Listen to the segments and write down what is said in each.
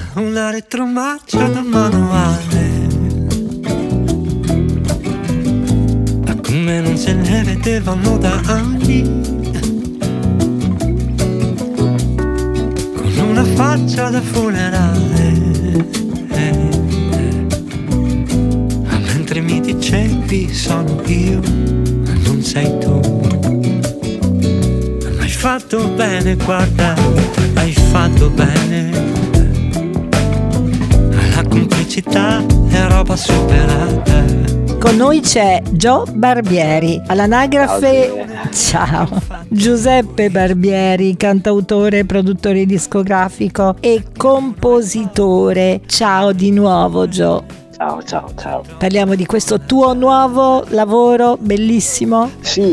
una retromarcia da manuale, ma come non se ne vedevano da anni, con una faccia da funerale, ma mentre mi dicevi sono io e non sei tu. Ma hai fatto bene, guarda, hai fatto bene. La complicità è roba superata. Con noi c'è Gio Barbieri, all'anagrafe ciao, Giuseppe Barbieri, cantautore, produttore discografico e compositore. Ciao di nuovo Gio. Ciao. Parliamo di questo tuo nuovo lavoro bellissimo? Sì,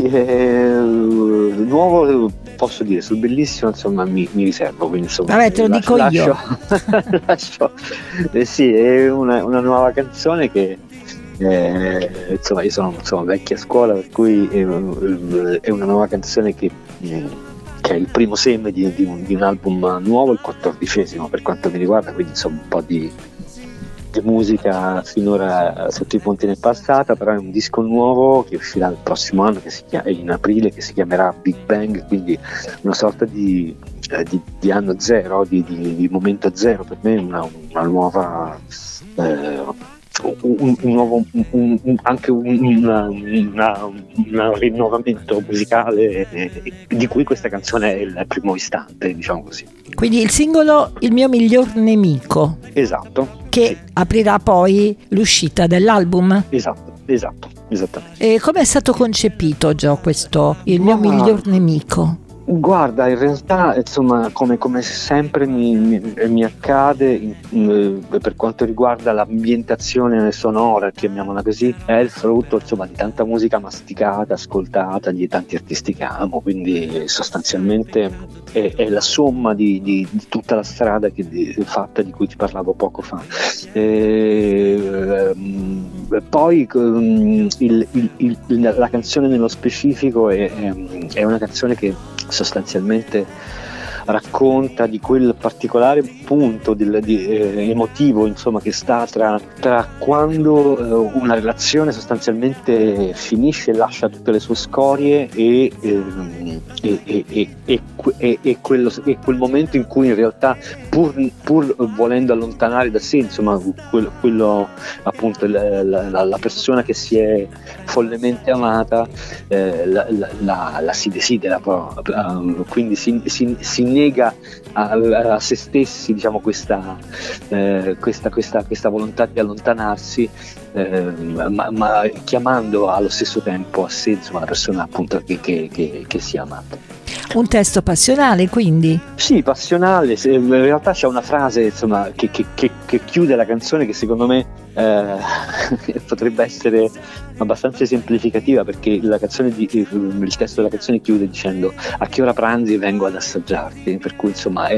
nuovo posso dire, sul bellissimo insomma mi riservo, quindi insomma. Vabbè, te lo dico io. Lascio, sì, è una nuova canzone che insomma io sono vecchia scuola, per cui è una nuova canzone che è il primo seme di un album nuovo, il 14° per quanto mi riguarda, quindi insomma un po' di musica finora sotto i ponti n'est passata, però è un disco nuovo che uscirà il prossimo anno, in aprile, che si chiamerà Big Bang, quindi una sorta di anno zero, di momento zero per me, una nuova anche un rinnovamento musicale di cui questa canzone è il primo istante, diciamo così. Quindi il singolo Il mio miglior nemico. Esatto. Che sì. Aprirà poi l'uscita dell'album. Esatto, esattamente. E come è stato concepito, Gio, questo Il mio miglior nemico? Guarda, in realtà insomma come sempre mi accade per quanto riguarda l'ambientazione sonora, chiamiamola così, è il frutto insomma di tanta musica masticata, ascoltata, di tanti artisti che amo, quindi sostanzialmente è la somma di tutta la strada fatta, di cui ti parlavo poco fa. Poi la canzone nello specifico è una canzone che sostanzialmente racconta di quel particolare punto emotivo, insomma, che sta tra quando una relazione sostanzialmente finisce e lascia tutte le sue scorie e quel momento in cui in realtà pur volendo allontanare da sé, insomma, quello appunto la persona che si è follemente amata, la si desidera quindi si nega a se stessi, diciamo, questa volontà di allontanarsi, ma chiamando allo stesso tempo a sé, insomma, la persona appunto che si è amata. Un testo passionale, quindi? Sì, passionale. In realtà c'è una frase, insomma, che chiude la canzone, che secondo me potrebbe essere abbastanza esemplificativa, perché il testo della canzone chiude dicendo: a che ora pranzi, vengo ad assaggiarti, per cui insomma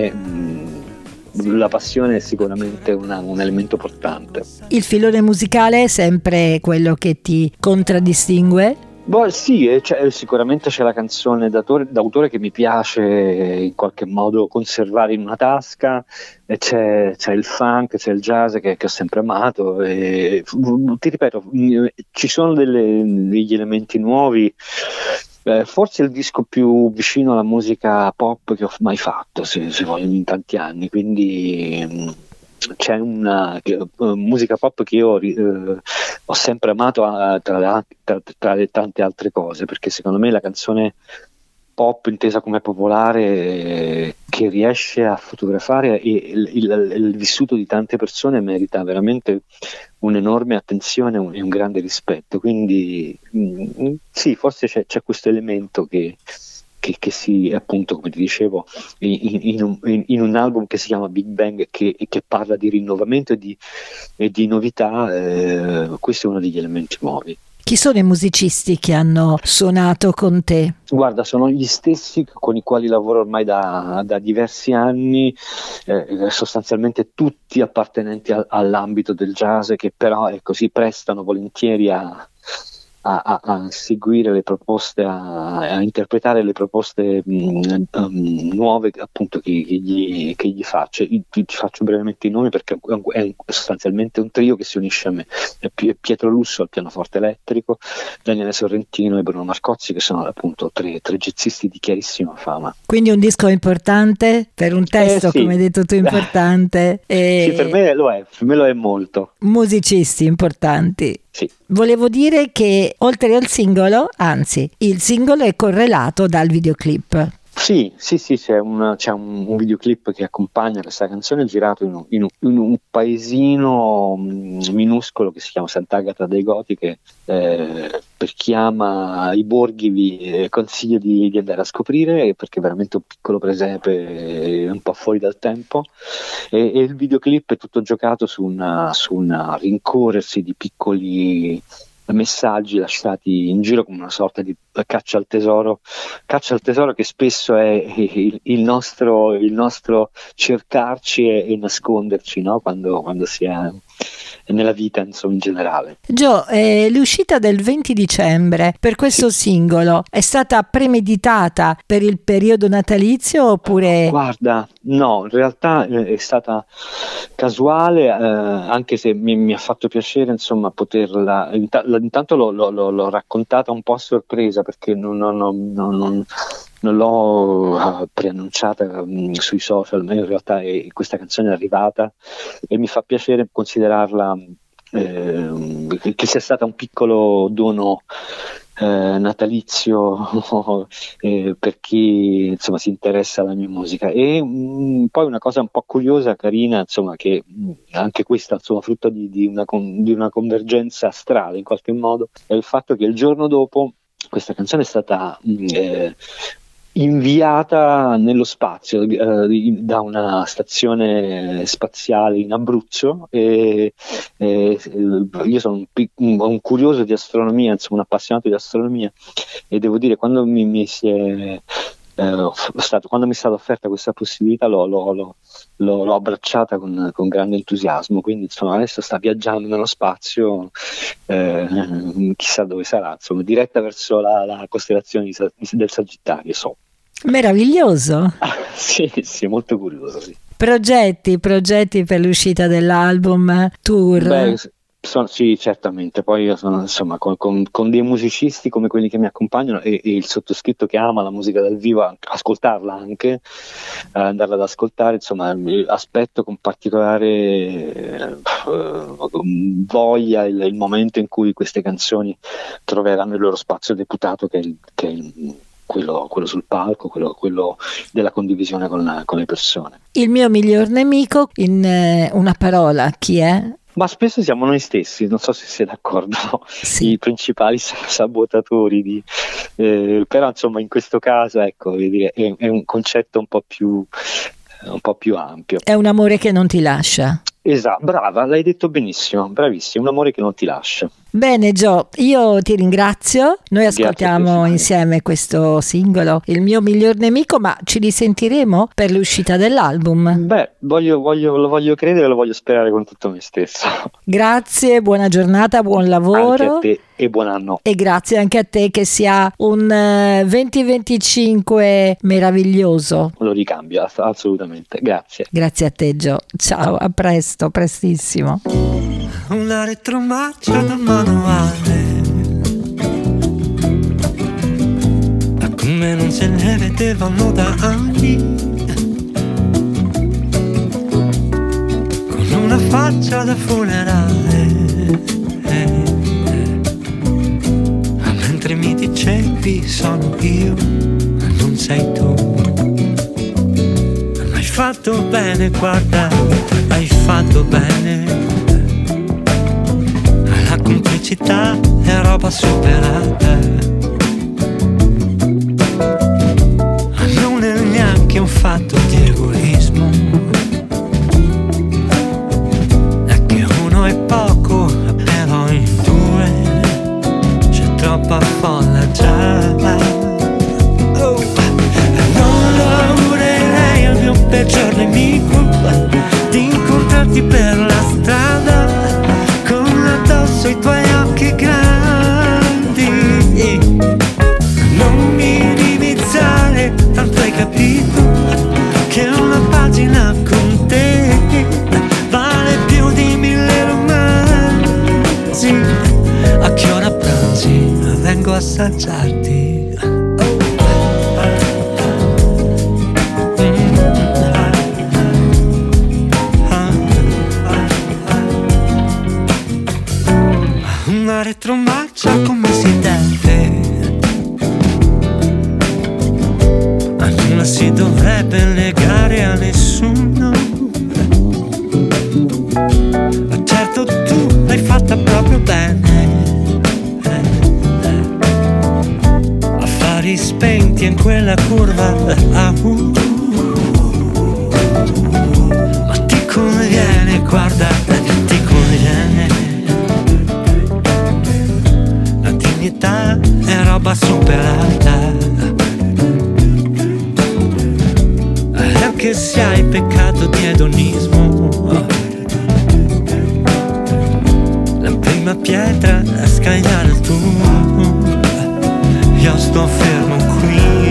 la passione è sicuramente un elemento portante. Il filone musicale è sempre quello che ti contraddistingue? Sì, sicuramente c'è la canzone d'autore che mi piace in qualche modo conservare in una tasca, e c'è il funk, c'è il jazz che ho sempre amato, e ti ripeto, ci sono degli elementi nuovi. Forse il disco più vicino alla musica pop che ho mai fatto, se voglio, in tanti anni, quindi c'è una musica pop che io ho sempre amato, tra le tante altre cose, perché secondo me la canzone pop intesa come popolare, che riesce a fotografare il vissuto di tante persone, merita veramente un'enorme attenzione e un grande rispetto, quindi sì, forse c'è questo elemento che si, appunto, come ti dicevo, in un album che si chiama Big Bang, che parla di rinnovamento e di novità. Questo è uno degli elementi nuovi. Chi sono i musicisti che hanno suonato con te? Guarda, sono gli stessi con i quali lavoro ormai da diversi anni, sostanzialmente tutti appartenenti all'ambito del jazz, che però si prestano volentieri a seguire le proposte, a interpretare le proposte nuove appunto che gli faccio. Ti faccio brevemente i nomi perché è sostanzialmente un trio che si unisce a me. È Pietro Lusso al pianoforte elettrico, Daniele Sorrentino e Bruno Marcozzi, che sono appunto tre jazzisti di chiarissima fama. Quindi un disco importante per un testo, sì. come hai detto tu, importante. Sì, per me lo è molto. Musicisti importanti. Sì. Volevo dire che oltre al singolo, anzi, il singolo è correlato dal videoclip. Sì, c'è un videoclip che accompagna questa canzone girato in un paesino minuscolo che si chiama Sant'Agata dei Goti, che per chi ama i borghi vi consiglio di andare a scoprire, perché è veramente un piccolo presepe un po' fuori dal tempo, e il videoclip è tutto giocato su una rincorrersi di piccoli messaggi lasciati in giro come una sorta di caccia al tesoro che spesso è il nostro cercarci e nasconderci, no? Quando si è nella vita, insomma, in generale. Gio, l'uscita del 20 dicembre per questo singolo è stata premeditata per il periodo natalizio oppure? Guarda, no, in realtà è stata casuale, anche se mi ha fatto piacere, insomma, poterla. Intanto l'ho raccontata un po' a sorpresa, perché non l'ho preannunciata sui social, ma in realtà questa canzone è arrivata e mi fa piacere considerarla che sia stata un piccolo dono natalizio per chi, insomma, si interessa alla mia musica. E poi una cosa un po' curiosa, carina, insomma, che anche questa, insomma, frutto di una convergenza astrale in qualche modo, è il fatto che il giorno dopo questa canzone è stata inviata nello spazio da una stazione spaziale in Abruzzo, e io sono un curioso di astronomia, insomma un appassionato di astronomia, e devo dire, quando mi è stata offerta questa possibilità l'ho abbracciata con grande entusiasmo. Quindi, insomma, adesso sta viaggiando nello spazio, chissà dove sarà, insomma, diretta verso la costellazione del Sagittario, so. Meraviglioso. Sì, molto curioso, sì. Progetti per l'uscita dell'album, tour? Beh, sì, certamente. Poi io sono, insomma, con dei musicisti come quelli che mi accompagnano, e il sottoscritto che ama la musica dal vivo, ascoltarla anche, andarla ad ascoltare, insomma, aspetto con particolare voglia il momento in cui queste canzoni troveranno il loro spazio deputato, che è quello sul palco, quello della condivisione con le persone. Il mio miglior nemico, in una parola, chi è? Ma spesso siamo noi stessi, non so se sei d'accordo, sì. I principali sabotatori però, insomma, in questo caso, ecco, è un concetto un po' più ampio. È un amore che non ti lascia. Esatto, brava, l'hai detto benissimo, bravissimo, un amore che non ti lascia. Bene Gio, io ti ringrazio, noi ascoltiamo insieme questo singolo, Il mio miglior nemico, ma ci risentiremo per l'uscita dell'album? Beh, lo voglio credere, lo voglio sperare con tutto me stesso. Grazie, buona giornata, buon lavoro. Anche a te e buon anno. E grazie anche a te, che sia un 2025 meraviglioso. Lo ricambio, assolutamente, grazie. Grazie a te Gio, ciao, a presto, prestissimo. Una retromarcia da manuale, ma come non se ne vedevano da anni, con una faccia da funerale, ma mentre mi dicevi sono io e non sei tu, ma hai fatto bene, guarda, hai fatto bene. La complicità è roba superata, ma non è neanche un fatto di egoismo, è che uno è poco, però in due c'è troppa folla già. Non augurerei al mio peggior nemico di incontrarti per la strada, i tuoi occhi grandi assaggiarti. Una retromarcia come si deve, non si dovrebbe legare a nessuno. Certo tu l'hai fatta proprio bene, affari spenti in quella curva, ma ti conviene, guarda, ti conviene. La dignità è roba superata, anche se hai peccato di edonismo. La prima pietra a scagliare tu, io sto fermo qui.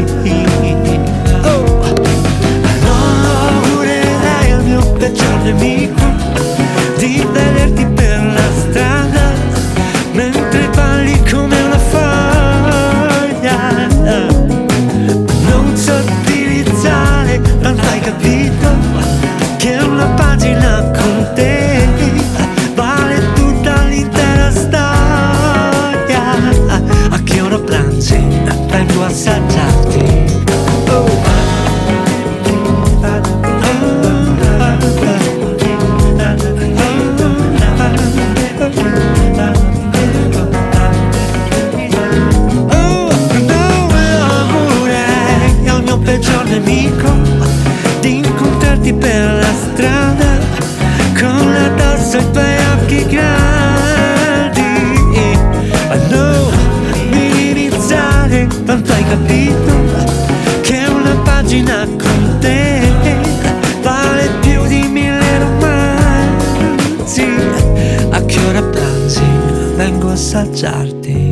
Non augurerei al mio peggior nemico di vederti per la strada mentre balli come una foglia. Non sottilizzare, tanto hai capito che una pagina con te vale tutta l'intera storia. A che ora pranzi? Vengo a assaggiarti. Peggior nemico di incontrarti per la strada con addosso i tuoi occhi grandi. Non minimizzare, tanto hai capito che una pagina con te vale più di 1000 romanzi. A che ora pranzi? Vengo a assaggiarti.